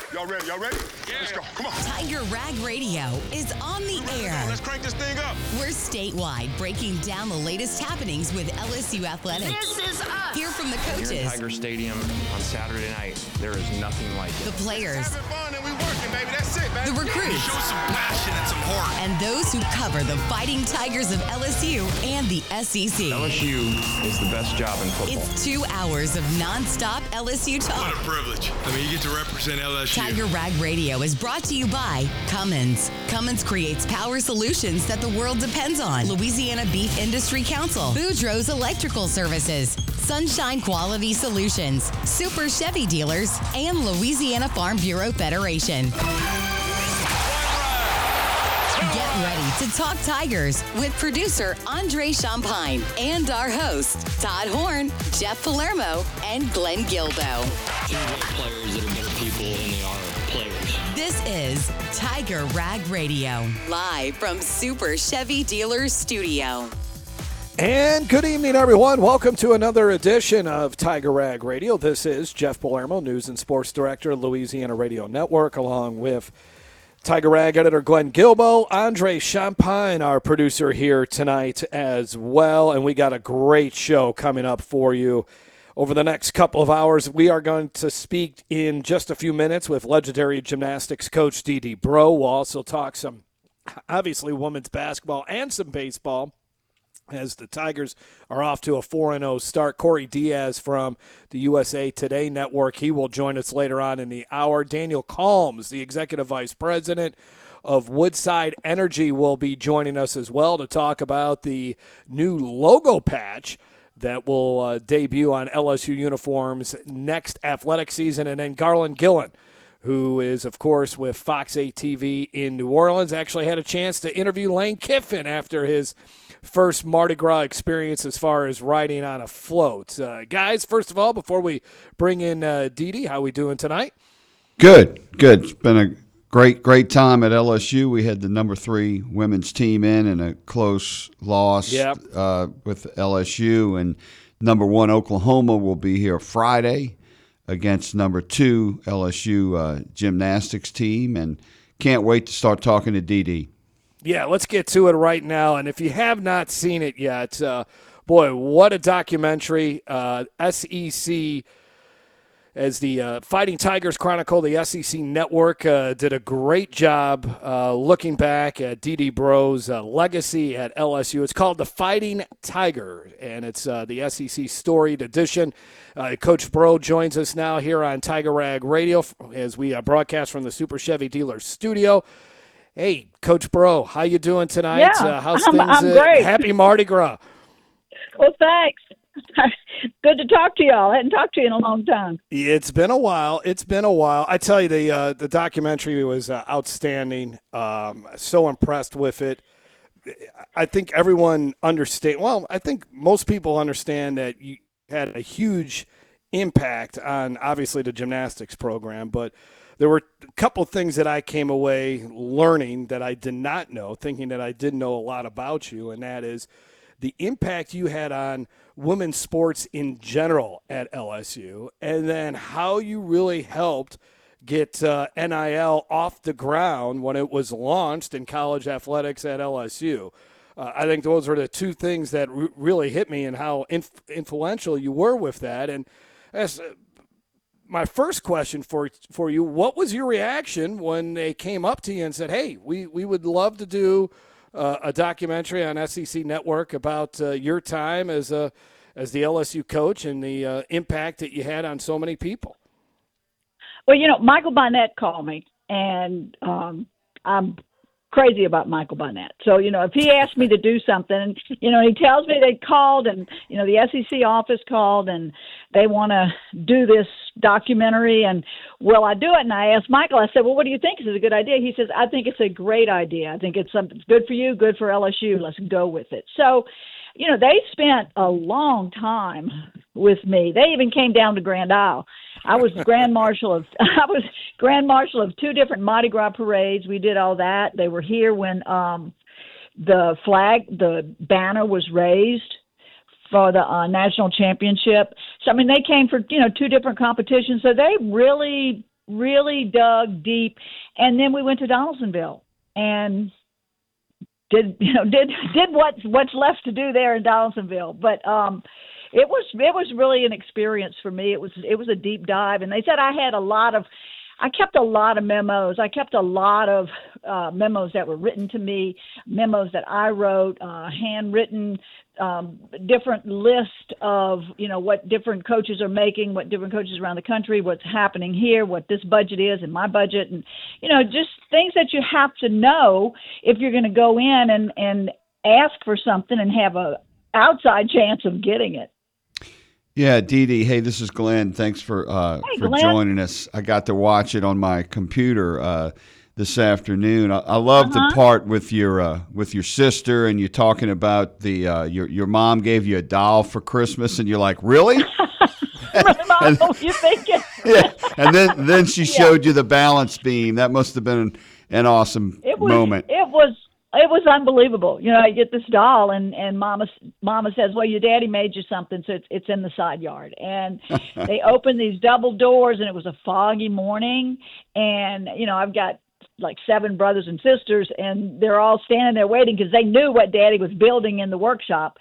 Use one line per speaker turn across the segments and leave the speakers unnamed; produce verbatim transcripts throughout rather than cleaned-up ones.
Y'all ready? Y'all ready? Yeah. Let's go. Come on.
Tiger Rag Radio is on the air.
Let's crank this thing up.
We're statewide, breaking down the latest happenings with L S U athletics.
This is us.
Hear from the coaches.
Here in Tiger Stadium on Saturday night, there is nothing like it.
The players.
Having fun and we working, baby. That's it, man.
The recruits.
Show some passion and some heart.
And those who cover the Fighting Tigers of L S U and the S E C.
L S U is the best job in football.
It's two hours of nonstop L S U talk.
What a privilege. I mean, you get to represent L S U.
Tiger Rag Radio is brought to you by Cummins. Cummins creates power solutions that the world depends on. Louisiana Beef Industry Council. Boudreaux's Electrical Services. Sunshine Quality Solutions. Super Chevy Dealers. And Louisiana Farm Bureau Federation. Get ready to talk Tigers with producer Andre Champagne and our hosts Todd Horn, Jeff Palermo, and Glenn Gilbo.
There's less players that are better people than they are players.
This is Tiger Rag Radio, live from Super Chevy Dealers Studio.
And good evening, everyone. Welcome to another edition of Tiger Rag Radio. This is Jeff Palermo, News and Sports Director, Louisiana Radio Network, along with Tiger Rag editor Glenn Gilbo, Andre Champagne, our producer here tonight as well. And we got a great show coming up for you over the next couple of hours. We are going to speak in just a few minutes with legendary gymnastics coach Dee Dee Breaux. We'll also talk some, obviously, women's basketball and some baseball, as the Tigers are off to a four and oh start. Corey Diaz from the U S A Today Network, he will join us later on in the hour. Daniel Calms, the Executive Vice President of Woodside Energy, will be joining us as well to talk about the new logo patch that will uh, debut on L S U uniforms next athletic season. And then Garland Gillen, who is, of course, with Fox eight T V in New Orleans, actually had a chance to interview Lane Kiffin after his first Mardi Gras experience as far as riding on a float. Uh, guys, first of all, before we bring in uh, Dee Dee, how we doing tonight?
Good, good. It's been a great, great time at L S U. We had the number three women's team in and a close loss
yep.
uh, with L S U. And number one, Oklahoma, will be here Friday against number two L S U uh, gymnastics team, and can't wait to start talking to Dee Dee.
Yeah, let's get to it right now. And if you have not seen it yet, uh, boy, what a documentary. Uh, S E C, as the uh, Fighting Tigers Chronicle, the S E C Network uh, did a great job uh, looking back at Dee Dee Breaux's uh, legacy at L S U. It's called The Fighting Tiger, and it's uh, the S E C storied edition. Uh, Coach Breaux joins us now here on Tiger Rag Radio as we uh, broadcast from the Super Chevy Dealers Studio. Hey, Coach Breaux, how you doing tonight?
Yeah,
uh, how's
I'm,
things?
I'm
uh,
great.
Happy Mardi Gras.
Well, thanks. Good to talk to y'all. I hadn't talked to you in a long time.
It's been a while. It's been a while. I tell you, the uh, the documentary was uh, outstanding. Um, so impressed with it. I think everyone understand. Well, I think most people understand that you had a huge impact on, obviously, the gymnastics program, but there were a couple things that I came away learning that I did not know, thinking that I did know a lot about you, and that is the impact you had on women's sports in general at L S U, and then how you really helped get uh, N I L off the ground when it was launched in college athletics at L S U. Uh, I think those were the two things that r- really hit me, and how inf- influential you were with that. And as uh, my first question for for you, what was your reaction when they came up to you and said, hey, we, we would love to do uh, a documentary on S E C Network about uh, your time as a as the L S U coach and the uh, impact that you had on so many people?
Well, you know, Michael Barnett called me, and um, I'm crazy about Michael Barnett. So, you know, if he asked me to do something, you know, he tells me they called and, you know, the S E C office called and they want to do this documentary, and will I do it? And I asked Michael, I said, well, what do you think? Is it a good idea? He says, I think it's a great idea. I think it's something good for you, good for L S U. Let's go with it. So, you know, they spent a long time with me. They even came down to Grand Isle. I was Grand Marshal of I was Grand Marshal of two different Mardi Gras parades. We did all that. They were here when um, the flag, the banner was raised for the uh, national championship. So I mean, they came for you know two different competitions. So they really really dug deep. And then we went to Donaldsonville and did, you know, did, did what's, what's left to do there in Donaldsonville. But, um, it was, it was really an experience for me. It was, it was a deep dive. And they said I had a lot of, I kept a lot of memos. I kept a lot of uh, memos that were written to me, memos that I wrote, uh, handwritten, um, different list of, you know, what different coaches are making, what different coaches around the country, what's happening here, what this budget is and my budget, and, you know, just things that you have to know if you're going to go in and, and ask for something and have a outside chance of getting it.
Yeah, Dee Dee. Hey, this is Glenn. Thanks for uh,
Hey,
for
Glenn.
joining us. I got to watch it on my computer uh, this afternoon. I, I love
Uh-huh.
the part with your uh, with your sister, and you're talking about the uh, your your mom gave you a doll for Christmas, and you're like, really?
Mom, you thinking?
Yeah. And then then she showed you the balance beam. That must have been an, an awesome
It was,
moment.
It was. It was unbelievable. You know, I get this doll, and and Mama Mama says, "Well, your daddy made you something, so it's it's in the side yard." And they opened these double doors, and it was a foggy morning. And you know, I've got like seven brothers and sisters, and they're all standing there waiting because they knew what Daddy was building in the workshop.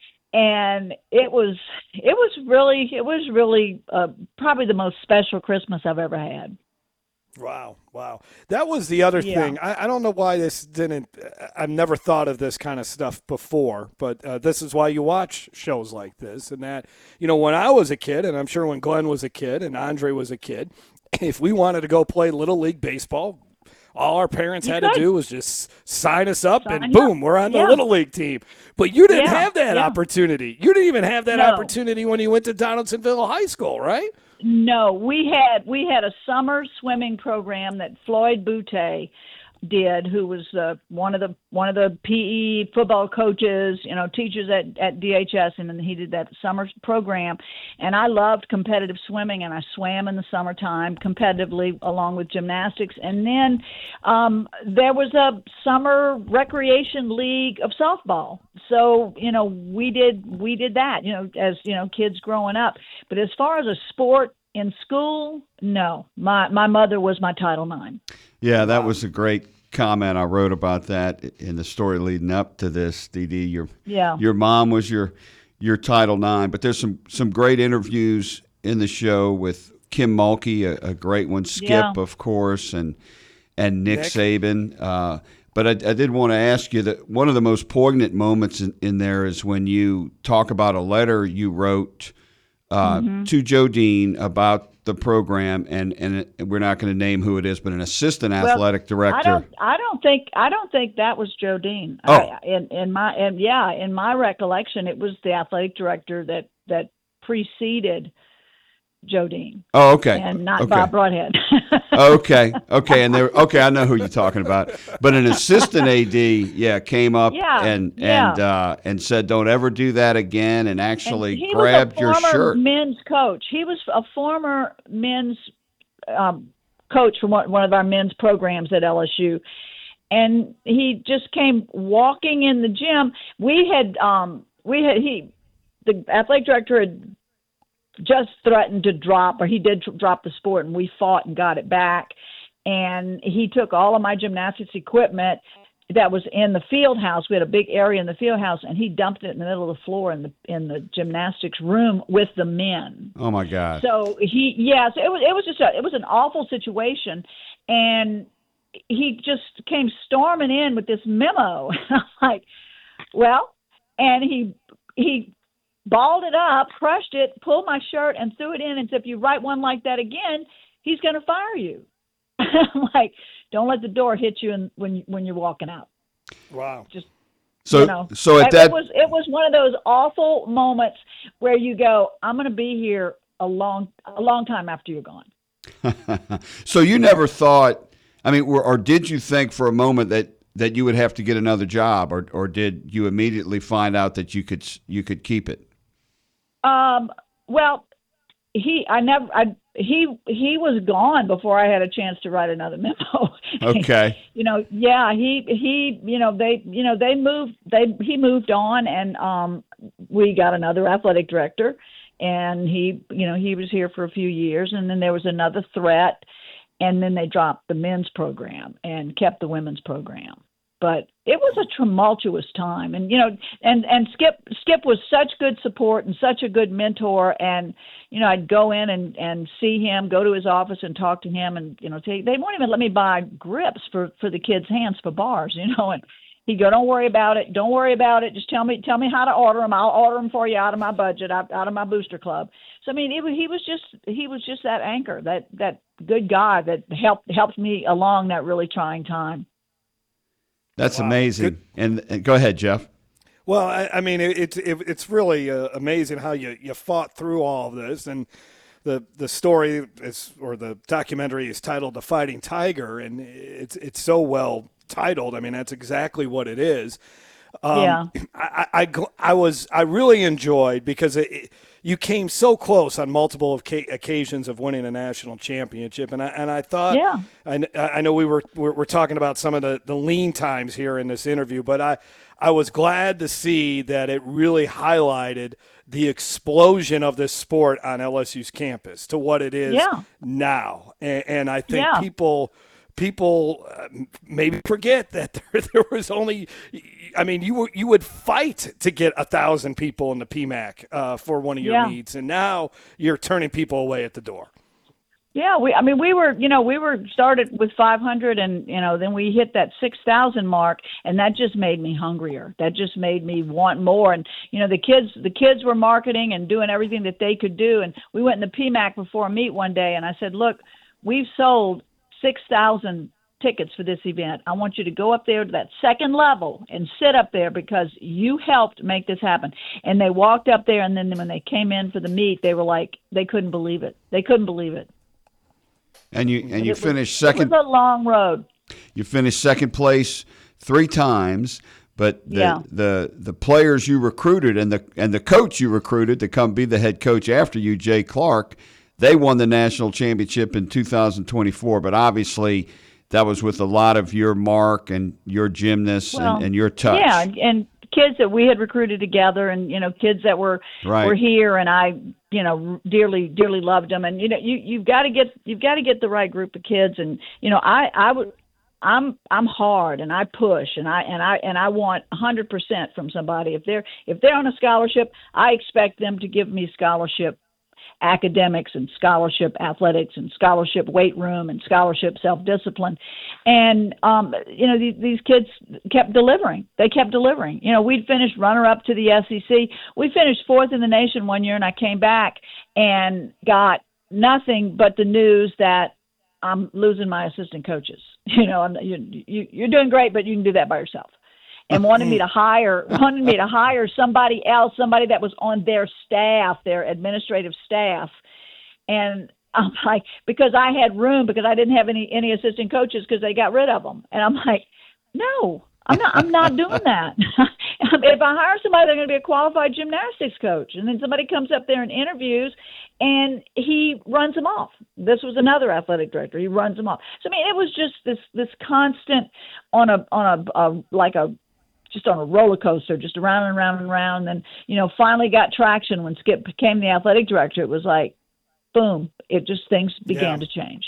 And it was it was really it was really uh, probably the most special Christmas I've ever had.
Wow, wow. That was the other
Yeah.
thing. I, I don't know why this didn't – I've never thought of this kind of stuff before, but uh, this is why you watch shows like this. And that, you know, when I was a kid, and I'm sure when Glenn was a kid and Andre was a kid, if we wanted to go play Little League Baseball, all our parents
You
had
could.
to do was just sign us up,
Sign
and
up.
boom, we're on the
Yeah.
Little League team. But you didn't
Yeah,
have that
yeah.
opportunity. You didn't even have that
No.
opportunity when you went to Donaldsonville High School, right?
No, we had we had a summer swimming program that Floyd Boutte did, who was uh, one of the one of the P E football coaches, you know, teachers at, at D H S, and then he did that summer program. And I loved competitive swimming, and I swam in the summertime competitively along with gymnastics. And then um, there was a summer recreation league of softball. So, you know, we did we did that, you know, as, you know, kids growing up. But as far as a sport in school, no. My my mother was my Title nine.
Yeah, that was a great comment. I wrote about that in the story leading up to this, Dee Dee. Your,
Yeah.
your mom was your your Title nine, but there's some, some great interviews in the show with Kim Mulkey, a, a great one, Skip,
Yeah.
of course, and and Nick,
Nick.
Saban. Uh, but I, I did want to ask you that one of the most poignant moments in, in there is when you talk about a letter you wrote uh,
Mm-hmm.
to Joe Dean about the program, and, and it, we're not going to name who it is, but an assistant athletic director.
I don't. I don't think. I don't think that was Joe Dean.
Oh.
I, in in my and yeah, in my recollection, it was the athletic director that that preceded Joe Dean,
Oh, okay.
and not
okay.
Bob Broadhead.
Okay, okay, and there. Okay, I know who you're talking about. But an assistant A D, yeah, came up
Yeah,
and
yeah.
and uh, and said, "Don't ever do that again," and
And
actually
he
grabbed
was a
your
former
shirt.
men's coach. He was a former men's um, coach from one, one of our men's programs at L S U, and he just came walking in the gym. We had um, we had he the athletic director had just threatened to drop, or he did drop the sport, and we fought and got it back. And he took all of my gymnastics equipment that was in the field house. We had a big area in the field house, and he dumped it in the middle of the floor in the in the gymnastics room with the men.
Oh my God!
So he, yeah, so it was it was just a, it was an awful situation, and he just came storming in with this memo. I'm like, well, and he he balled it up, crushed it, pulled my shirt, and threw it in, and said, if you write one like that again, he's going to fire you. I'm like, don't let the door hit you in, when when you're walking out.
Wow.
Just
So
you know,
so at
it,
that
it was it was one of those awful moments where you go, I'm going to be here a long a long time after you're gone.
so you never thought. I mean, or, or did you think for a moment that, that you would have to get another job, or or did you immediately find out that you could you could keep it?
Um. Well, he I never I he he was gone before I had a chance to write another memo.
Okay.
you know, yeah, he he you know they you know they moved they he moved on, and um we got another athletic director, and he you know he was here for a few years, and then there was another threat, and then they dropped the men's program and kept the women's program. But it was a tumultuous time, and you know, and and Skip Skip was such good support and such a good mentor, and you know, I'd go in and and see him, go to his office and talk to him, and you know, say, they won't even let me buy grips for for the kids' hands for bars, you know, and he'd go, don't worry about it, don't worry about it, just tell me tell me how to order them, I'll order them for you out of my budget, out, out of my booster club. So I mean, it, he was just he was just that anchor, that that good guy that helped helped me along that really trying time.
That's
Wow.
amazing. And, and go ahead, Jeff.
Well, I, I mean, it, it's it, it's really uh, amazing how you, you fought through all of this, and the the story is, or the documentary is titled "The Fighting Tiger," and it's it's so well titled. I mean, that's exactly what it is. Um,
Yeah.
I, I, I was I really enjoyed because it, it, you came so close on multiple of ca- occasions of winning a national championship, and I and I thought,
Yeah.
I, I know we were we're, we're talking about some of the, the lean times here in this interview, but I I was glad to see that it really highlighted the explosion of this sport on L S U's campus to what it is
Yeah.
now, and, and I think
Yeah.
people. People uh, maybe forget that there, there was only, I mean, you were, you would fight to get a thousand people in the P MAC uh, for one of your
Yeah.
meets, and now you're turning people away at the door.
Yeah, we. I mean, we were, you know, we were started with five hundred, and you know, then we hit that six thousand mark, and that just made me hungrier. That just made me want more. And you know, the kids, the kids were marketing and doing everything that they could do. And we went in the P MAC before a meet one day, and I said, look, we've sold six thousand tickets for this event. I want you to go up there to that second level and sit up there because you helped make this happen. And they walked up there, and then when they came in for the meet, they were like, they couldn't believe it. They couldn't believe it.
And you and you
It was-
finished second.
It was a long road.
You finished second place three times, but the,
Yeah.
the the players you recruited and the and the coach you recruited to come be the head coach after you, Jay Clark, they won the national championship in two thousand twenty-four. But obviously, that was with a lot of your mark and your gymnast
Well,
and, and your touch.
Yeah, and, and kids that we had recruited together, and you know, kids that were
Right.
were here, and I, you know, dearly dearly loved them. And you know, you you've got to get you've got to get the right group of kids. And you know, I I would. I'm I'm hard and I push and I and I and I want one hundred percent from somebody. If they're if they're on a scholarship, I expect them to give me scholarship academics and scholarship athletics and scholarship weight room and scholarship self-discipline. And, um, you know, these, these kids kept delivering. They kept delivering. You know, we'd finished runner-up to the S E C. We finished fourth in the nation one year, and I came back and got nothing but the news that I'm losing my assistant coaches. You know, I'm, you, you, you're doing great, but you can do that by yourself. And wanted me to hire, wanted me to hire somebody else, somebody that was on their staff, their administrative staff. And I'm like, because I had room, because I didn't have any any assistant coaches because they got rid of them. And I'm like, no, I'm not. I'm not doing that. If I hire somebody, they're going to be a qualified gymnastics coach. And then somebody comes up there and interviews, and he runs them off. This was another athletic director. He runs them off. So I mean, it was just this this constant on a on a, a like a just on a roller coaster, just around and around and around. And, you know, finally got traction when Skip became the athletic director. It was like, boom, it just, things began
Yeah.
to change.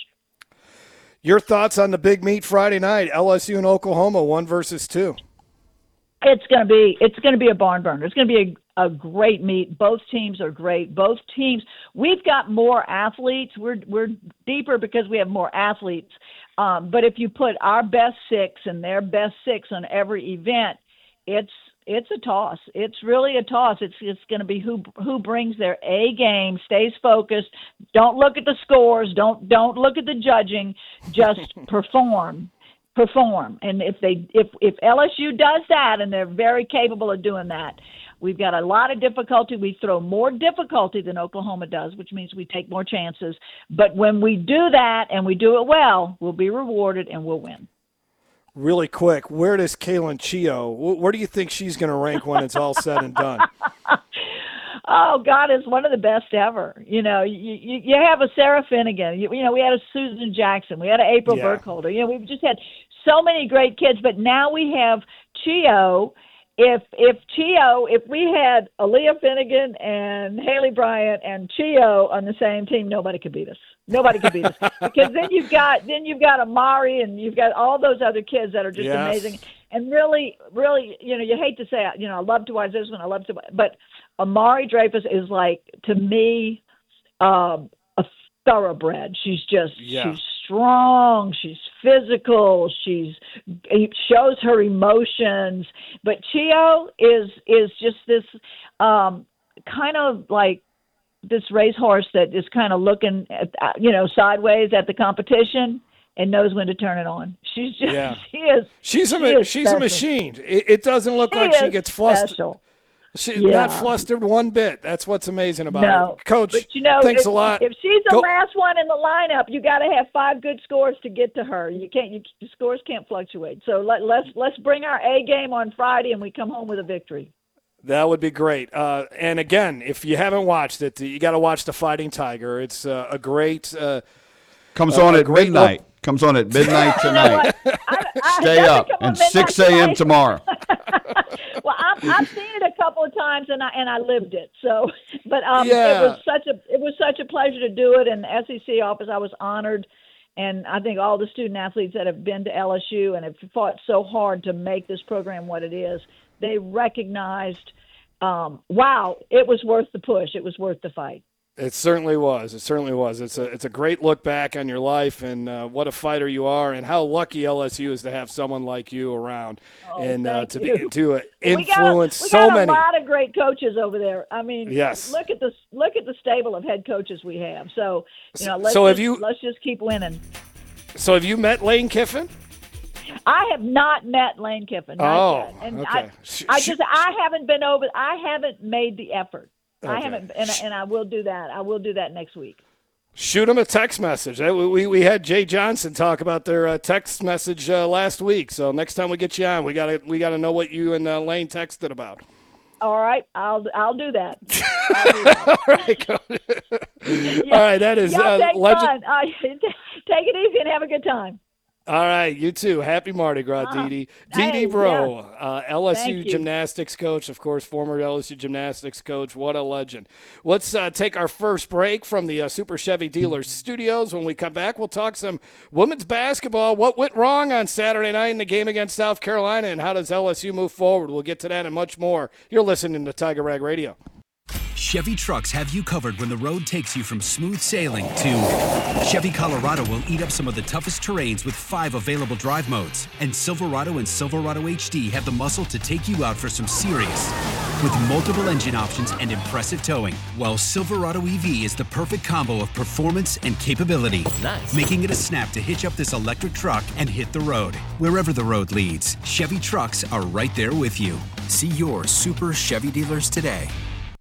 Your thoughts on the big meet Friday night, L S U and Oklahoma, one versus two?
It's going to be, it's going to be a barn burner. It's going to be a, a great meet. Both teams are great. Both teams, we've got more athletes. We're, we're deeper because we have more athletes. Um, but if you put our best six and their best six on every event, It's it's a toss. It's really a toss. It's it's going to be who who brings their A game, stays focused. Don't look at the scores. Don't don't look at the judging. Just perform, perform. And if they if if L S U does that, and they're very capable of doing that, we've got a lot of difficulty. We throw more difficulty than Oklahoma does, which means we take more chances. But when we do that and we do it well, we'll be rewarded and we'll win.
Really quick, where does Kaylin Chio, wh- where do you think she's going to rank when it's all said and done?
Oh, God is one of the best ever. You know, you, you, you have a Sarah Finnegan. You, you know, we had a Susan Jackson. We had an April
Yeah.
Burkholder. You know, we've just had so many great kids. But now we have Chio. If if Chio, if we had Aaliyah Finnegan and Haley Bryant and Chio on the same team, nobody could beat us. Nobody can beat us because then you've got then you've got Amari and you've got all those other kids that are just
Yes.
amazing. And really, really, you know, you hate to say it, you know, I love to watch this one. I love to, but Amari Dreyfus is like, to me, um, a thoroughbred. She's just,
Yeah.
she's strong. She's physical. She's it shows her emotions. But Chio is is just this um, kind of like this racehorse that is kind of looking at, you know, sideways at the competition and knows when to turn it on. She's just,
Yeah.
she is.
She's a
she
ma-
is
she's a
special.
machine. It, it doesn't look
She
like she
is
gets flustered.
special.
She's
Yeah.
not flustered one bit. That's what's amazing about
No,
her. Coach,
but you know,
thanks
if,
a lot.
If she's the
Go-
last one in the lineup, you got to have five good scores to get to her. You can't. You, the scores can't fluctuate. So let, let's let's bring our A game on Friday, and we come home with a victory.
That would be great. Uh, and again, if you haven't watched it, you got to watch The Fighting Tiger. It's uh, a great. Uh,
Comes
Uh,
on
a
at
great
midnight. Comes on at midnight
You know
tonight.
what? I, I,
Stay
doesn't
up.
come on
And
midnight
six a.m.
tonight.
tomorrow.
Well, I've, I've seen it a couple of times, and I and I lived it. So, but um,
Yeah.
it was such a it was such a pleasure to do it in the S E C office. I was honored, and I think all the student athletes that have been to L S U and have fought so hard to make this program what it is, they recognized, um, wow, it was worth the push. It was worth the fight.
It certainly was. It certainly was. It's a it's a great look back on your life and uh, what a fighter you are, and how lucky L S U is to have someone like you around,
Oh,
and uh,
thank
to
you.
be to uh,
We got a-
influence
we
so
got a
many.
lot of great coaches over there. I mean,
Yes.
look at the look at the stable of head coaches we have. So, you know, let's
So have
just,
you-
let's just keep winning.
So have you met Lane Kiffin?
I have not met Lane Kiffin. Not
Oh,
yet. and
okay.
I,
Sh-
I
sh-
just I haven't been over. I haven't made the effort. I
Okay.
haven't, and, and I will do that. I will do that next week.
Shoot him a text message. Uh, We we had Jay Johnson talk about their uh, text message uh, last week. So next time we get you on, we gotta we gotta know what you and uh, Lane texted about.
All right, I'll I'll do that. I'll do that.
All right, Coach. All right, that is
Y'all
uh,
take
legend.
fun. Uh, take it easy and have a good time.
All right, you too. Happy Mardi Gras,
Uh-huh.
Dee Dee.
Hey,
Dee Dee Bro,
yeah.
uh, L S U
Thank you.
gymnastics coach, of course, former L S U gymnastics coach. What a legend. Let's uh, take our first break from the uh, Super Chevy Dealers studios. When we come back, we'll talk some women's basketball. What went wrong on Saturday night in the game against South Carolina, and how does L S U move forward? We'll get to that and much more. You're listening to Tiger Rag Radio.
Chevy trucks have you covered when the road takes you from smooth sailing to Chevy Colorado will eat up some of the toughest terrains with five available drive modes. And Silverado and Silverado H D have the muscle to take you out for some serious with multiple engine options and impressive towing. While Silverado E V is the perfect combo of performance and capability, nice. Making it a snap to hitch up this electric truck and hit the road. Wherever the road leads, Chevy trucks are right there with you. See your Super Chevy dealers today.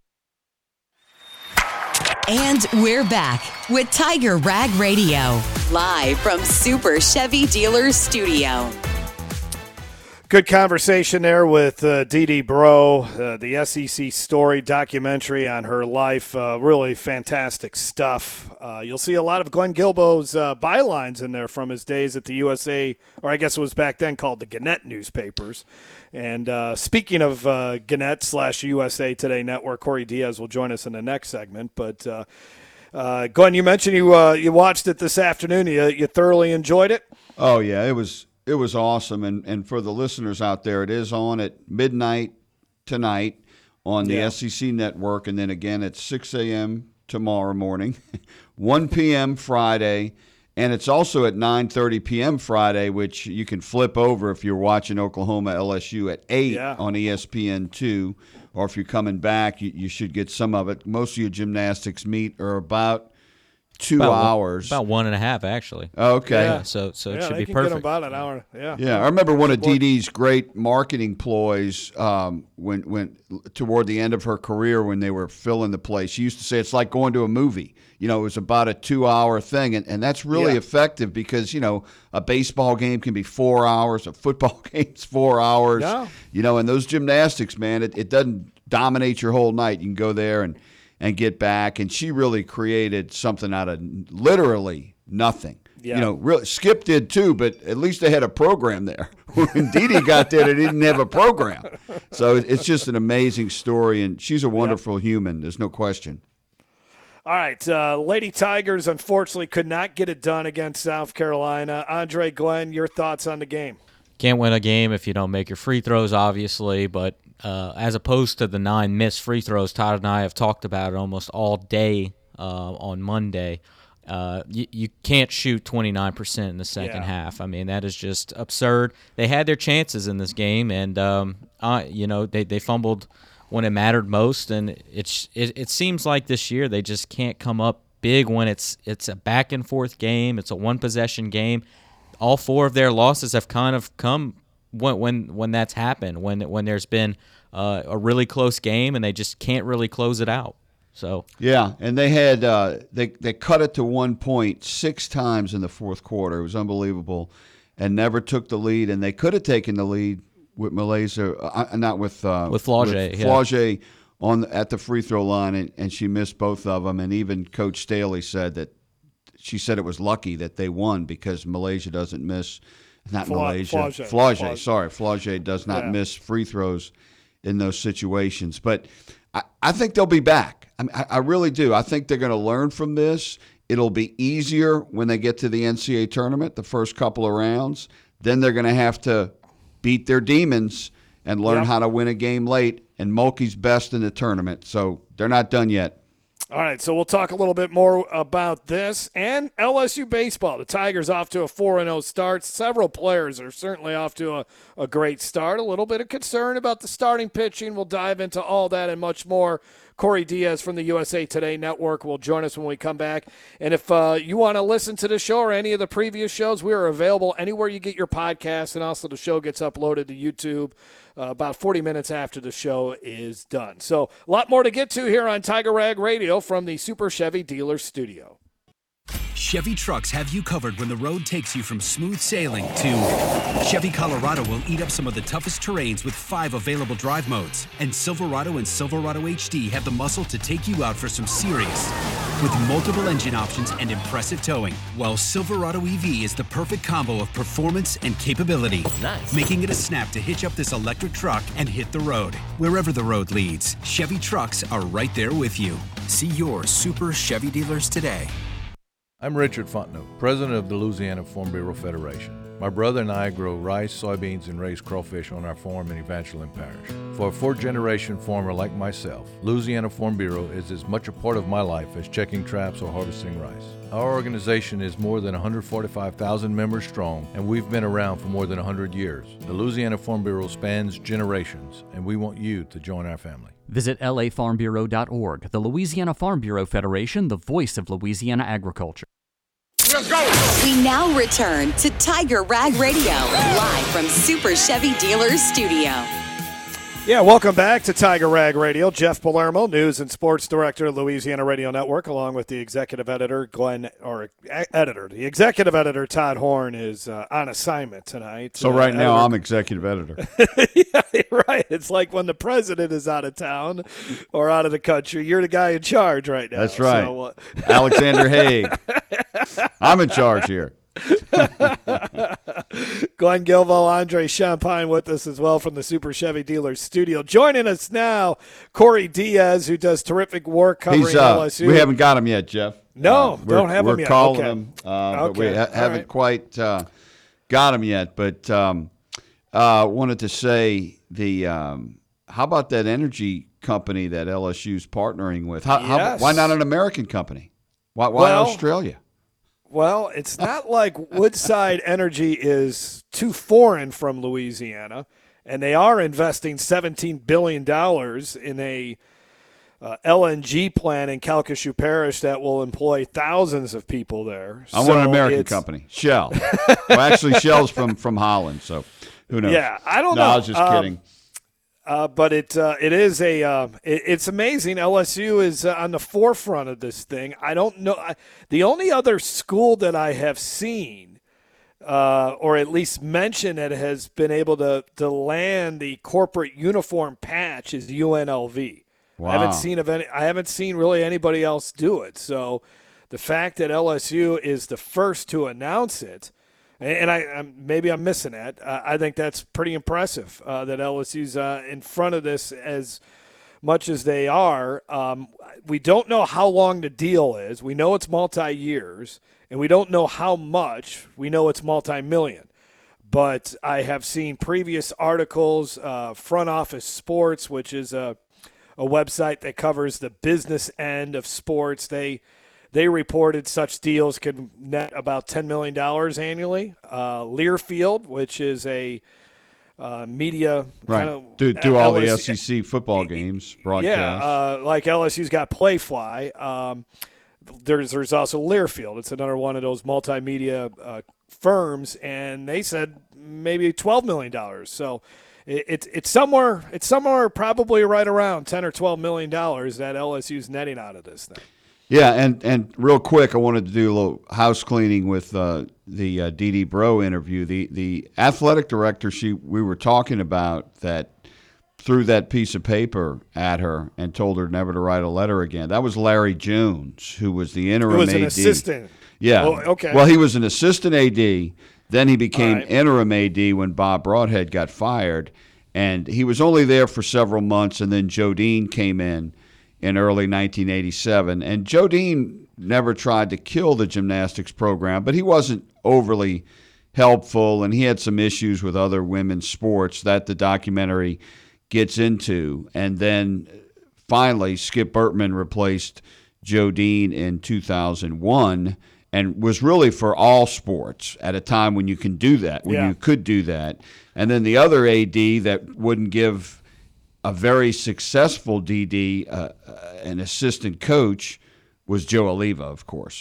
And we're back with Tiger Rag Radio, live from Super Chevy Dealers Studio.
Good conversation there with uh, Dee Dee Bro, uh, the S E C story documentary on her life. Uh, really fantastic stuff. Uh, you'll see a lot of Glenn Guilbeau's uh, bylines in there from his days at the U S A, or I guess it was back then called the Gannett newspapers. And uh, speaking of uh, Gannett slash U S A Today Network, Corey Diaz will join us in the next segment. But uh, uh, Glenn, you mentioned you uh, you watched it this afternoon. You, you thoroughly enjoyed it?
Oh, yeah, it was it was awesome. And, and for the listeners out there, it is on at midnight tonight on the
Yeah.
S E C Network, and then again at six a.m. tomorrow morning, one p.m. Friday, and it's also at nine thirty p.m. Friday, which you can flip over if you're watching Oklahoma L S U at eight
Yeah.
on E S P N two, or if you're coming back, you, you should get some of it. Most of your gymnastics meet are about two
About one-
hours.
About one and a half, actually.
Okay.
Yeah.
So so it
yeah,
should
they
be
can get
perfect.
about an hour. Yeah.
Yeah, I remember one of Dee Dee's great marketing ploys um, when, when toward the end of her career when they were filling the place. She used to say it's like going to a movie. You know, it was about a two-hour thing, and, and that's really
Yeah.
effective because, you know, a baseball game can be four hours, a football game's four hours.
Yeah.
You know, and those gymnastics, man, it, it doesn't dominate your whole night. You can go there and, and get back, and she really created something out of literally nothing.
Yeah.
You know, really, Skip did too, but at least they had a program there. When Dee Dee got there, they didn't have a program. So it's just an amazing story, and she's a wonderful human. There's no question.
All right, uh, Lady Tigers unfortunately could not get it done against South Carolina. Andre, Glenn, your thoughts on the game?
Can't win a game if you don't make your free throws, obviously, but uh, as opposed to the nine missed free throws, Todd and I have talked about it almost all day uh, on Monday. Uh, you, you can't shoot twenty-nine percent in the second
Yeah.
half. I mean, that is just absurd. They had their chances in this game, and, um, uh, you know, they, they fumbled when it mattered most, and it's it, it seems like this year they just can't come up big when it's it's a back and forth game. It's a one possession game. All four of their losses have kind of come when when, when that's happened. When when there's been uh, a really close game and they just can't really close it out. So
yeah, and they had uh, they they cut it to one point six times in the fourth quarter. It was unbelievable, and never took the lead. And they could have taken the lead with Malaysia, uh, not with uh,
With Flaugier,
with
yeah.
Flaugier on the, at the free throw line, and, and she missed both of them. And even Coach Staley said that she said it was lucky that they won because Malaysia doesn't miss. Not
Fla-
Malaysia,
Flaugier.
Flaugier.
Flaugier.
Sorry, Flaugier does not
Yeah.
miss free throws in those situations. But I, I think they'll be back. I, mean, I, I really do. I think they're going to learn from this. It'll be easier when they get to the N C double A tournament, the first couple of rounds. Then they're going to have to beat their demons and learn
Yep.
how to win a game late. And Mulkey's best in the tournament, so they're not done yet.
All right, so we'll talk a little bit more about this and L S U baseball. The Tigers off to a four and oh start. Several players are certainly off to a, a great start. A little bit of concern about the starting pitching. We'll dive into all that and much more. Corey Diaz from the U S A Today Network will join us when we come back. And if uh, you want to listen to the show or any of the previous shows, we are available anywhere you get your podcasts, and also the show gets uploaded to YouTube uh, about forty minutes after the show is done. So a lot more to get to here on Tiger Rag Radio from the Super Chevy Dealer Studio.
Chevy trucks have you covered when the road takes you from smooth sailing to Chevy Colorado will eat up some of the toughest terrains with five available drive modes. And Silverado and Silverado H D have the muscle to take you out for some serious with multiple engine options and impressive towing. While Silverado E V is the perfect combo of performance and capability,
Nice.
making it a snap to hitch up this electric truck and hit the road. Wherever the road leads, Chevy trucks are right there with you. See your Super Chevy dealers today.
I'm Richard Fontenot, president of the Louisiana Farm Bureau Federation. My brother and I grow rice, soybeans, and raise crawfish on our farm in Evangeline Parish. For a fourth-generation farmer like myself, Louisiana Farm Bureau is as much a part of my life as checking traps or harvesting rice. Our organization is more than one hundred forty-five thousand members strong, and we've been around for more than one hundred years. The Louisiana Farm Bureau spans generations, and we want you to join our family.
Visit L A farm bureau dot org, the Louisiana Farm Bureau Federation, the voice of Louisiana agriculture.
Let's go.
We now return to Tiger Rag Radio, live from Super Chevy Dealers Studio.
Yeah, welcome back to Tiger Rag Radio. Jeff Palermo, News and Sports Director, Louisiana Radio Network, along with the Executive Editor, Glenn, or e- Editor. The Executive Editor, Todd Horn, is uh, on assignment tonight.
So
Uh,
right now,
editor-
I'm executive editor.
Yeah, right. It's like when the president is out of town or out of the country, you're the guy in charge right now.
That's right.
So, uh,
Alexander Haig. I'm in charge here.
Glenn Gilvo, Andre Champagne with us as well from the Super Chevy Dealers Studio. Joining us now, Corey Diaz, who does terrific work covering
He's, uh,
L S U.
we haven't got him yet, Jeff.
No,
Uh, we're-
don't have
we're
him yet.
calling
Okay.
him, uh, but we
Okay.
ha-
All
haven't
right.
quite uh, got him yet. But um, uh, wanted to say the um, how about that energy company that L S U's partnering with? How, how,
Yes.
why not an American company? Why, why
Well,
Australia?
Well, it's not like Woodside Energy is too foreign from Louisiana, and they are investing seventeen billion dollars in a uh, L N G plant in Calcasieu Parish that will employ thousands of people there.
I
So
want an American
it's-
company. Shell. Well, actually, Shell's from, from Holland, so who knows?
Yeah, I don't
no,
know.
I was just
Um,
kidding.
Uh, but it uh, it is a uh, it, it's amazing. L S U is uh, on the forefront of this thing. I don't know I, the only other school that I have seen, uh, or at least mentioned, that has been able to to land the corporate uniform patch is U N L V.
Wow.
I haven't seen of any. I haven't seen really anybody else do it. So the fact that L S U is the first to announce it. And I I'm, maybe I'm missing that. Uh, I think that's pretty impressive uh, that L S U's uh, in front of this as much as they are, um, we don't know how long the deal is. We know it's multi-years, and we don't know how much. We know it's multi-million. But I have seen previous articles, uh, Front Office Sports, which is a, a website that covers the business end of sports. They they reported such deals could net about ten million dollars annually. Uh, Learfield, which is a uh, media
right.
kind of
do, do all
L S U,
the S E C football games broadcast.
Yeah, uh, like L S U's got Playfly. Um, there's there's also Learfield. It's another one of those multimedia uh, firms, and they said maybe twelve million dollars. So it, it's it's somewhere it's somewhere probably right around ten or twelve million dollars that L S U's netting out of this thing.
Yeah, and, and real quick, I wanted to do a little house cleaning with uh, the uh, Dee Dee Bro interview. The the athletic director she we were talking about that threw that piece of paper at her and told her never to write a letter again. That was Larry Jones, who was the interim
Who was
A D.
an assistant.
Yeah.
Oh, okay.
Well, he was an assistant A D. Then he became
right.
interim A D when Bob Broadhead got fired. And he was only there for several months, and then Joe Dean came in in early nineteen eighty-seven. And Joe Dean never tried to kill the gymnastics program, but he wasn't overly helpful, and he had some issues with other women's sports that the documentary gets into. And then finally, Skip Bertman replaced Joe Dean in two thousand one and was really for all sports at a time when you can do that, when
yeah.
you could do that. And then the other A D that wouldn't give a very successful D D, uh, uh, an assistant coach, was Joe Oliva, of course.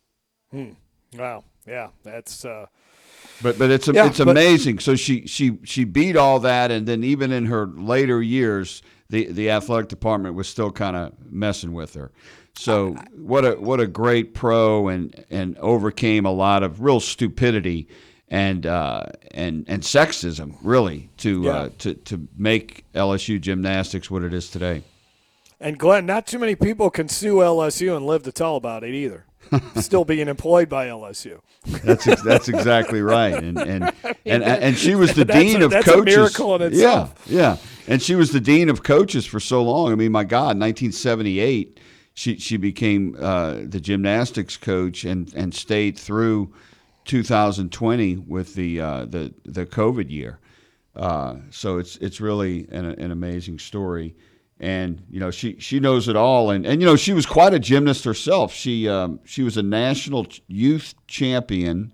Hmm. Wow. Yeah, that's. Uh,
but but it's
yeah,
it's
but,
amazing. So she she she beat all that, and then even in her later years, the the athletic department was still kind of messing with her. So what a what a great pro, and and overcame a lot of real stupidity and uh, and and sexism, really, to
yeah.
uh, to to make L S U gymnastics what it is today.
And Glenn, not too many people can sue L S U and live to tell about it either. Still being employed by L S U.
That's that's exactly right. And and and, and she was the dean
a,
of
that's
coaches.
That's a miracle in itself.
Yeah, yeah. And she was the dean of coaches for so long. I mean, my God, nineteen seventy-eight, she she became uh, the gymnastics coach and and stayed through two thousand twenty with the uh, the the COVID year. Uh, so it's it's really an, an amazing story. And, you know, she, she knows it all. And, and, you know, she was quite a gymnast herself. She um, she was a national youth champion,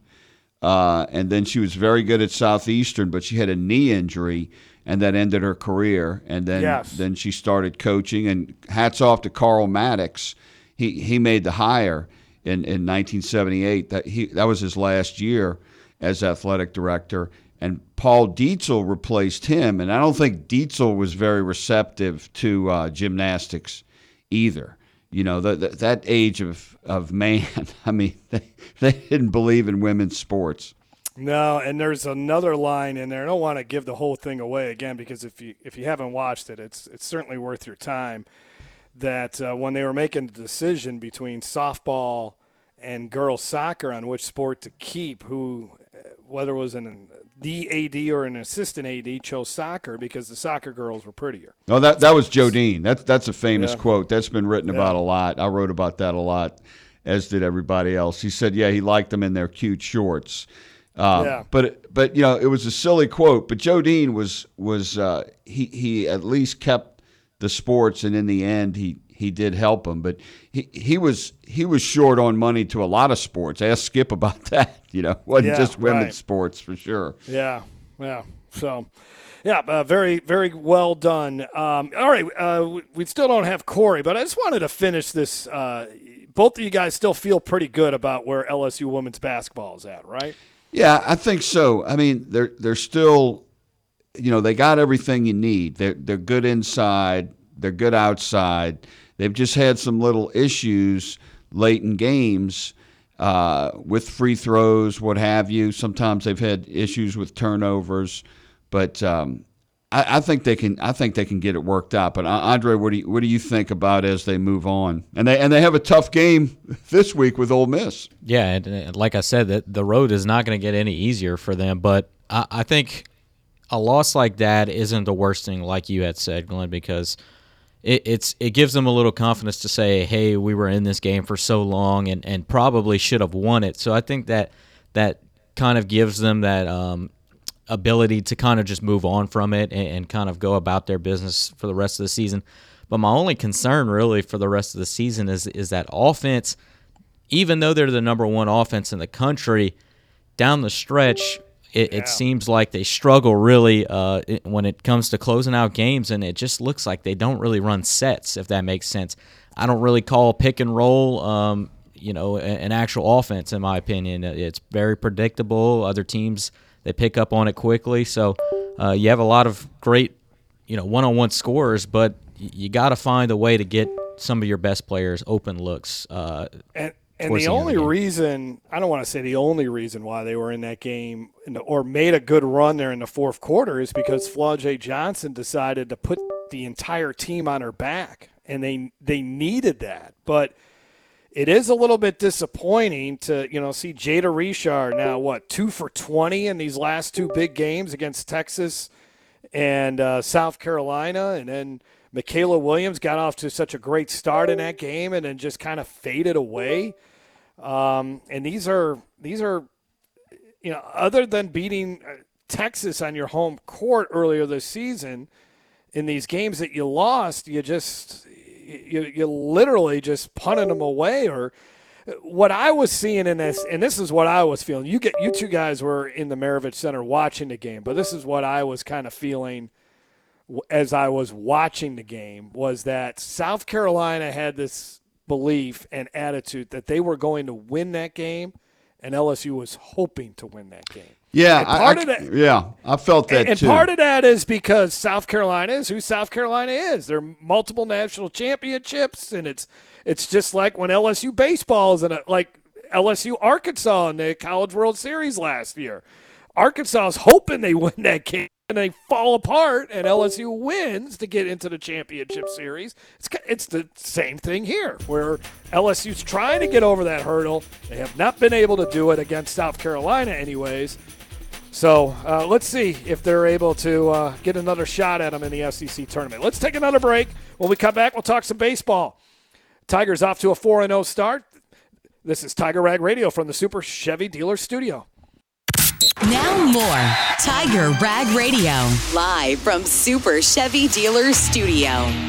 uh, and then she was very good at Southeastern, but she had a knee injury, and that ended her career. And then
yes.
then she started coaching. And hats off to Carl Maddox. He he made the hire in, in nineteen seventy-eight. That he that was his last year as athletic director. And Paul Dietzel replaced him, and I don't think Dietzel was very receptive to uh, gymnastics either. You know, the, the, that age of, of man, I mean, they, they didn't believe in women's sports.
No, and there's another line in there. I don't want to give the whole thing away again, because if you if you haven't watched it, it's it's certainly worth your time. That uh, when they were making the decision between softball and girls soccer on which sport to keep, who whether it was an the A D or an assistant A D chose soccer because the soccer girls were prettier.
Oh, that that was Joe Dean. That's that's a famous
yeah.
quote. That's been written
yeah.
about a lot. I wrote about that a lot, as did everybody else. He said, yeah, he liked them in their cute shorts. Um,
yeah.
But but you know, it was a silly quote. But Joe Dean was was uh, he he at least kept the sports, and in the end, he. He did help him, but he, he was he was short on money to a lot of sports. Ask Skip about that. You know, it wasn't
yeah,
just women's
right.
sports for sure.
Yeah, yeah. So, yeah, uh, very very well done. Um, all right, uh, we, we still don't have Corey, but I just wanted to finish this. Uh, both of you guys still feel pretty good about where L S U women's basketball is at, right?
Yeah, I think so. I mean, they're they're still, you know, they got everything you need. They're they're good inside. They're good outside. They've just had some little issues late in games uh, with free throws, what have you. Sometimes they've had issues with turnovers, but um, I, I think they can. I think they can get it worked out. But uh, Andre, what do you what do you think about as they move on? And they and they have a tough game this week with Ole Miss.
Yeah, and, and like I said, that the road is not going to get any easier for them. But I, I think a loss like that isn't the worst thing, like you had said, Glenn, because it, it's it gives them a little confidence to say, hey, we were in this game for so long and, and probably should have won it. So I think that that kind of gives them that um, ability to kind of just move on from it and, and kind of go about their business for the rest of the season. But my only concern really for the rest of the season is is that offense, even though they're the number one offense in the country, down the stretch, it, yeah. it seems like they struggle really uh, it, when it comes to closing out games, and it just looks like they don't really run sets, if that makes sense. I don't really call pick and roll, um, you know, an actual offense, in my opinion. It's very predictable. Other teams, they pick up on it quickly. So uh, you have a lot of great, you know, one-on-one scorers, but you got to find a way to get some of your best players open looks. Uh,
and and the only the reason, I don't want to say the only reason why they were in that game in the, or made a good run there in the fourth quarter is because Flau'jae Johnson decided to put the entire team on her back, and they they needed that. But it is a little bit disappointing to, you know, see Jada Richard now, what, two for twenty in these last two big games against Texas and uh, South Carolina, and then Michaela Williams got off to such a great start in that game and then just kind of faded away. Um, and these are these are, you know, other than beating Texas on your home court earlier this season, in these games that you lost, you just you you literally just punted them away. Or what I was seeing in this, and this is what I was feeling. You get you two guys were in the Maravich Center watching the game, but this is what I was kind of feeling as I was watching the game, was that South Carolina had this belief and attitude that they were going to win that game, and L S U was hoping to win that game.
Yeah,
part
I,
of that,
yeah, I felt that
and, and
too.
part of that is because South Carolina is who South Carolina is. They're multiple national championships, and it's it's just like when L S U baseball is in a, like L S U Arkansas in the College World Series last year. Arkansas is hoping they win that game, and they fall apart, and L S U wins to get into the championship series. It's it's the same thing here, where L S U's trying to get over that hurdle. They have not been able to do it against South Carolina anyways. So uh, let's see if they're able to uh, get another shot at them in the S E C tournament. Let's take another break. When we come back, we'll talk some baseball. Tigers off to a four and oh start. This is Tiger Rag Radio from the Super Chevy Dealer Studio.
Now more Tiger Rag Radio, live from Super Chevy Dealer Studio.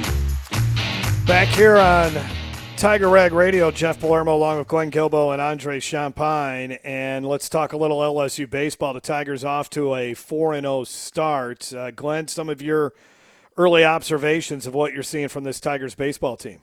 Back here on Tiger Rag Radio, Jeff Palermo along with Glenn Gilbo and Andre Champagne, and let's talk a little L S U baseball. The Tigers off to a four and oh start. Uh, Glenn, some of your early observations of what you're seeing from this Tigers baseball team.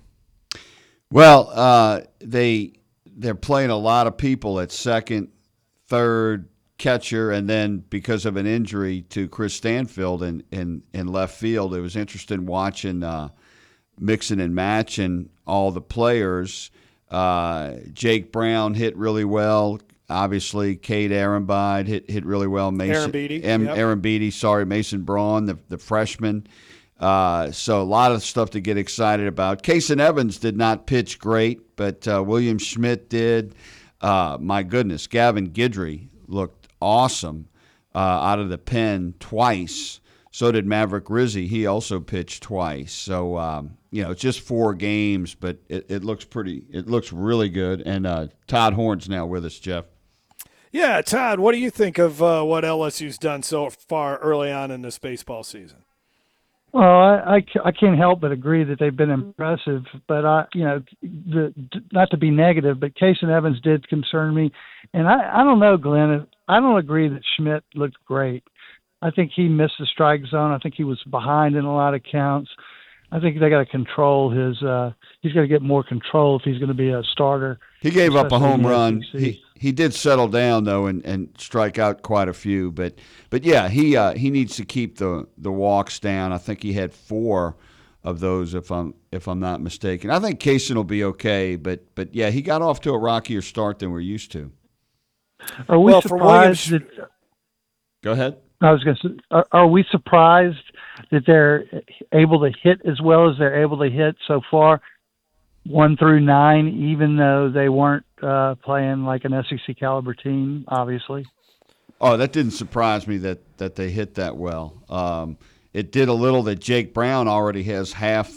Well, uh, they they're playing a lot of people at second, third, catcher, and then because of an injury to Chris Stanfield in, in, in left field, it was interesting watching uh, mixing and matching all the players. Uh, Jake Brown hit really well. Obviously, Cade Arenbide hit hit really well. Mason,
Aaron Beatty.
M-
Yep.
Aaron Beatty, sorry, Mason Braun, the, the freshman. Uh, so a lot of stuff to get excited about. Kason Evans did not pitch great, but uh, William Schmidt did. Uh, my goodness, Gavin Guidry looked awesome uh, out of the pen twice. So did Maverick Rizzi. He also pitched twice. So, um, you know, it's just four games, but it, it looks pretty – it looks really good. And uh, Todd Horn's now with us, Jeff.
Yeah, Todd, what do you think of uh, what L S U's done so far early on in this baseball season?
Well, I, I, I can't help but agree that they've been impressive, but I, you know, the, not to be negative, but Kason Evans did concern me, and I, I don't know, Glenn, I don't agree that Schmidt looked great. I think he missed the strike zone. I think he was behind in a lot of counts. I think they got to control his. Uh, he's got to get more control if he's going to be a starter.
He gave up a home run.
S E C.
He he did settle down though and, and strike out quite a few, but but yeah, he uh, he needs to keep the, the walks down. I think he had four of those if I'm if I'm not mistaken. I think Kason will be okay, but but yeah, he got off to a rockier start than we're used to.
Are we
well, surprised?
For Williams, that,
Go ahead.
I was going to say, are, are we surprised that they're able to hit as well as they're able to hit so far, one through nine, even though they weren't uh, playing like an S E C caliber team, obviously?
Oh, that didn't surprise me that, that they hit that well. Um, it did a little that Jake Brown already has half the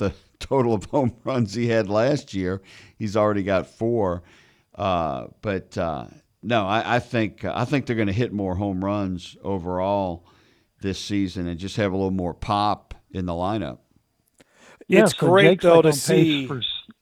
total of home runs he had last year. He's already got four. Uh, but uh, no, I, I think I think they're going to hit more home runs overall this season and just have a little more pop in the lineup.
Yeah,
it's
so
great
Jake's
though
like
to
on
see.
pace for-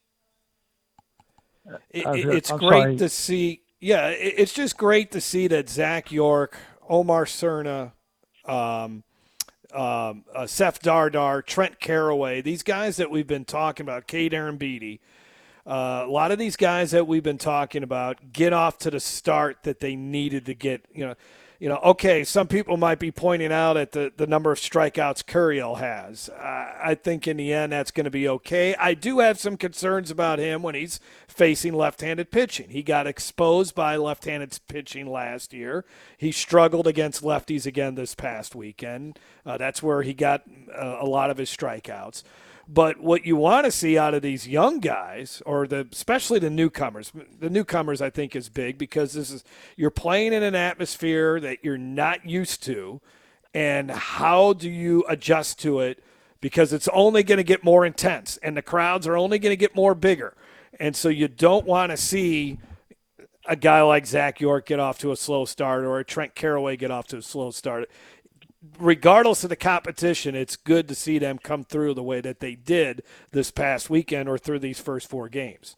It,
Uh,
it- it's
I'm
great
sorry.
to see. Yeah, it, it's just great to see that Zach York, Omar Cerna, um, um, uh, Seth Dardar, Trent Caraway, these guys that we've been talking about, Cade Aaron Beatty, uh, a lot of these guys that we've been talking about get off to the start that they needed to get. You know, you know. Okay, some people might be pointing out at the, the number of strikeouts Curiel has. Uh, I think in the end that's going to be okay. I do have some concerns about him when he's facing left-handed pitching. He got exposed by left-handed pitching last year. He struggled against lefties again this past weekend. Uh, that's where he got uh, a lot of his strikeouts. But what you want to see out of these young guys, or the especially the newcomers, the newcomers I think is big because this is you're playing in an atmosphere that you're not used to, and how do you adjust to it? Because it's only going to get more intense, and the crowds are only going to get more bigger, and so you don't want to see a guy like Zach York get off to a slow start or a Trent Caraway get off to a slow start. Regardless of the competition, it's good to see them come through the way that they did this past weekend or through these first four games.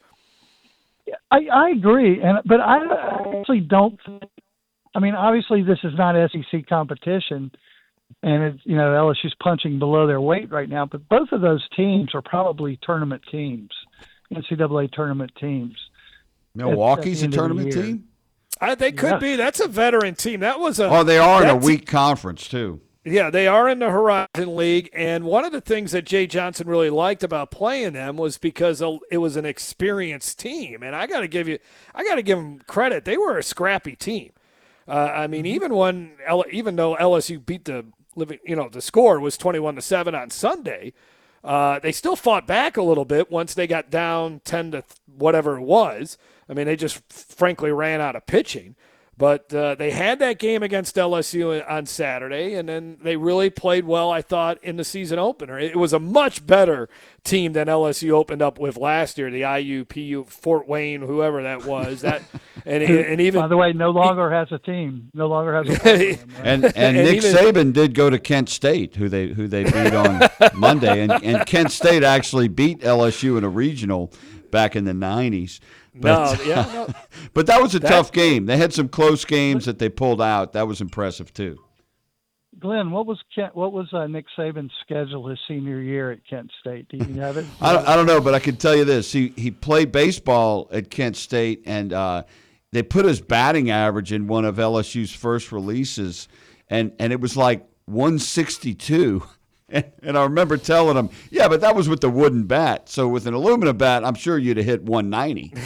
I, I agree, and but I actually don't. I mean, obviously, this is not S E C competition, and it's, you know, L S U's punching below their weight right now. But both of those teams are probably tournament teams, N C double A tournament teams.
Milwaukee's
at, at
a tournament
the
team?
I, they could
Yes.
be. That's a veteran team. That was a.
Oh, they are in a
that's-
weak conference, too.
Yeah, they are in the Horizon League, and one of the things that Jay Johnson really liked about playing them was because it was an experienced team, and I got to give you, I got to give them credit. They were a scrappy team. Uh, I mean, even when L- even though L S U beat the living, you know, the score was twenty-one to seven on Sunday, uh, they still fought back a little bit once they got down ten to whatever it was. I mean, they just frankly ran out of pitching. But uh, they had that game against L S U on Saturday, and then they really played well, I thought, in the season opener. It was a much better team than L S U opened up with last year, the I U, P U, Fort Wayne, whoever that was. That and, and even
By the way, no longer has a team. No longer has a team. Right?
And and,
And
Nick
even-
Saban did go to Kent State, who they who they beat on Monday, and, and Kent State actually beat L S U in a regional back in the nineties. But,
No, yeah, no.
but that was a
That-
tough game. They had some close games that they pulled out. That was impressive too.
Glenn, what was Kent, what was uh, Nick Saban's schedule his senior year at Kent State? Do you have it?
I don't, I don't know, but I can tell you this: he he played baseball at Kent State, and uh, they put his batting average in one of L S U's first releases, and and it was like one sixty-two. And, and I remember telling him, "Yeah, but that was with the wooden bat. So with an aluminum bat, I'm sure you'd have hit one ninety."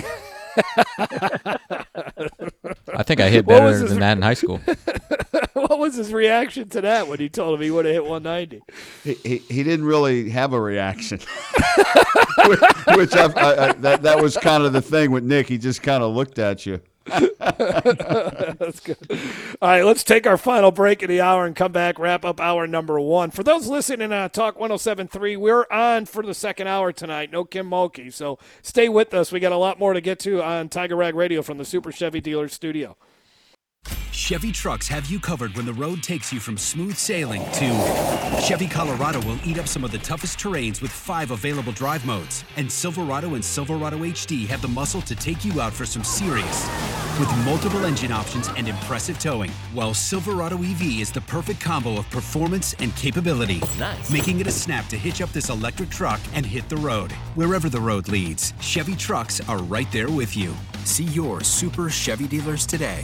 I think I hit
What was
better
his-
than that in high school.
What was his reaction to that when he told him he would have hit one ninety?
He, he, he didn't really have a reaction, which, which I, I, I, that that was kind of the thing with Nick. He just kind of looked at you.
That's good. All right, let's take our final break of the hour and come back, wrap up hour number one. For those listening on Talk one oh seven point three, we're on for the second hour tonight. No Kim Mulkey, so stay with us. We got a lot more to get to on Tiger Rag Radio from the Super Chevy Dealer Studio.
Chevy trucks have you covered when the road takes you from smooth sailing to Chevy Colorado will eat up some of the toughest terrains with five available drive modes. And Silverado and Silverado H D have the muscle to take you out for some serious with multiple engine options and impressive towing. While Silverado E V is the perfect combo of performance and capability,
Nice.
making it a snap to hitch up this electric truck and hit the road. Wherever the road leads, Chevy trucks are right there with you. See your Super Chevy dealers today.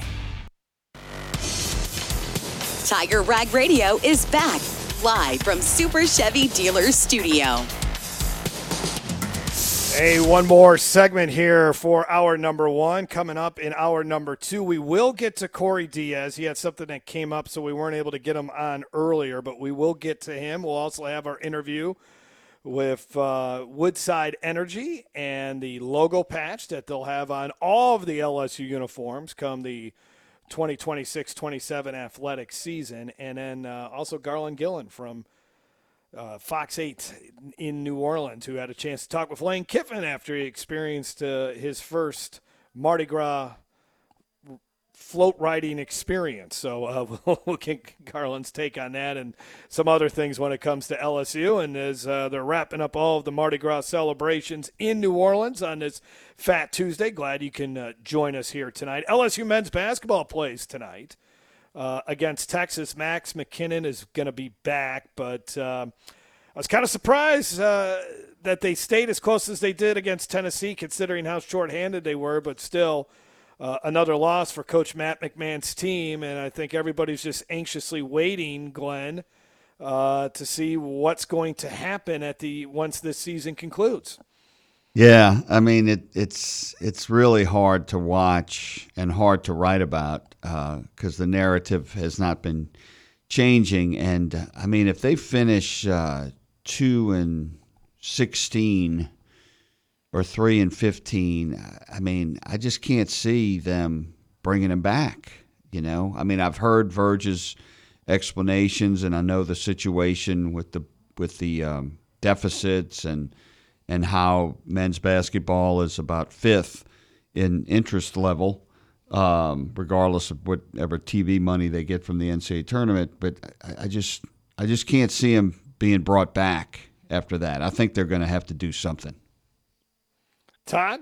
Tiger Rag Radio is back, live from Super Chevy Dealers Studio.
Hey, one more segment here for hour number one. Coming up in hour number two, we will get to Corey Diaz. He had something that came up, so we weren't able to get him on earlier, but we will get to him. We'll also have our interview with uh, Woodside Energy and the logo patch that they'll have on all of the L S U uniforms come the twenty twenty-six twenty-seven athletic season. And then uh, also Garland Gillen from uh, Fox eight in New Orleans, who had a chance to talk with Lane Kiffin after he experienced uh, his first Mardi Gras float riding experience. So uh, we'll get Garland's take on that and some other things when it comes to L S U. And as uh, they're wrapping up all of the Mardi Gras celebrations in New Orleans on this Fat Tuesday, glad you can uh, join us here tonight. L S U men's basketball plays tonight uh, against Texas. Max McKinnon is going to be back, but uh, I was kind of surprised uh, that they stayed as close as they did against Tennessee, considering how shorthanded they were, but still – Uh, another loss for Coach Matt McMahon's team, and I think everybody's just anxiously waiting, Glenn, uh, to see what's going to happen at the once this season concludes.
Yeah, I mean it, it's it's really hard to watch and hard to write about because uh, the narrative has not been changing. And uh, I mean, if they finish uh, two and sixteen. Or three and fifteen. I mean, I just can't see them bringing him back. You know, I mean, I've heard Verge's explanations, and I know the situation with the with the um, deficits and and how men's basketball is about fifth in interest level, um, regardless of whatever T V money they get from the N C double A tournament. But I, I just I just can't see him being brought back after that. I think they're going to have to do something.
Todd?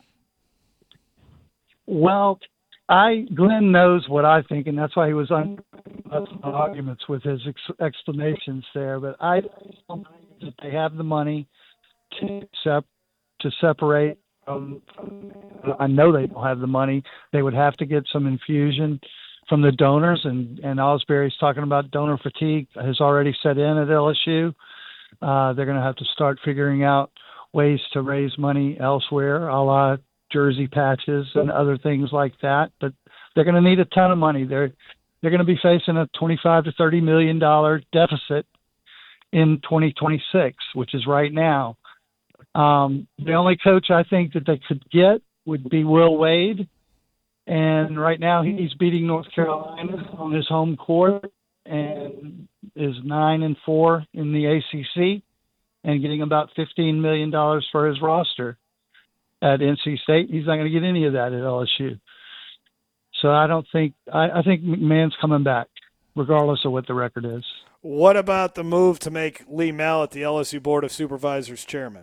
Well, I Glenn knows what I think, and that's why he was on arguments with his ex- explanations there. But I don't think that they have the money to sep- to separate. Um, I know they don't have the money. They would have to get some infusion from the donors, and and Osbury's talking about donor fatigue has already set in at L S U. Uh, they're going to have to start figuring out ways to raise money elsewhere, a la jersey patches and other things like that. But they're going to need a ton of money. They're they're going to be facing a twenty-five to thirty million dollar deficit in twenty twenty-six, which is right now. Um, the only coach I think that they could get would be Will Wade, and right now he's beating North Carolina on his home court and is nine and four in the A C C. And getting about fifteen million dollars for his roster at N C State. He's not going to get any of that at L S U. So I don't think I, – I think McMahon's coming back, regardless of what the record is.
What about the move to make Lee Mallett the L S U Board of Supervisors chairman?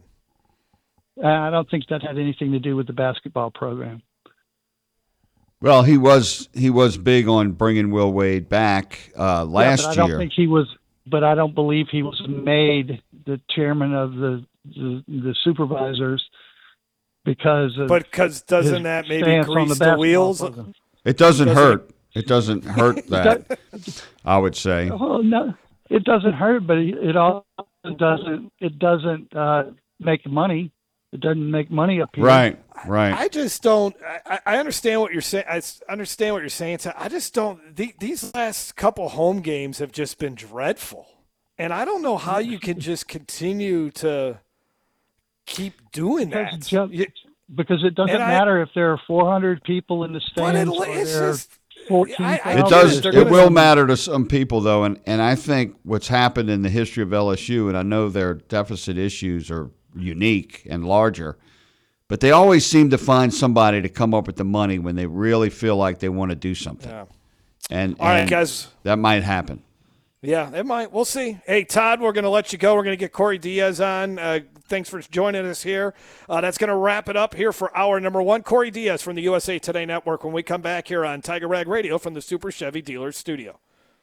I don't think that had anything to do with the basketball program.
Well, he was he was big on bringing Will Wade back uh, last
yeah, but I
year.
don't think he was – but I don't believe he was made the chairman of the the, the supervisors because of
but because doesn't that maybe grease the, the wheels?
Program.
It doesn't, doesn't hurt. It doesn't hurt that. I would say.
Oh no, it doesn't hurt, but it, it also doesn't. It doesn't uh, make money. It doesn't make money up here.
Right. Right.
I just don't. I, I understand what you're saying. I understand what you're saying. I just don't. The, these last couple home games have just been dreadful, and I don't know how you can just continue to keep doing that.
Just, because it doesn't matter I, if there are four hundred people in the stands
it,
or there
just,
are fourteen.
I, I
it does. It will matter to some people, though, and and I think what's happened in the history of L S U, and I know their deficit issues are unique and larger. But they always seem to find somebody to come up with the money when they really feel like they want to do something.
Yeah.
And,
All right,
and
guys.
That might happen.
Yeah, it might. We'll see. Hey, Todd, we're going to let you go. We're going to get Corey Diaz on. Uh, thanks for joining us here. Uh, that's going to wrap it up here for hour number one. Corey Diaz from the U S A Today Network when we come back here on Tiger Rag Radio from the Super Chevy Dealers Studio.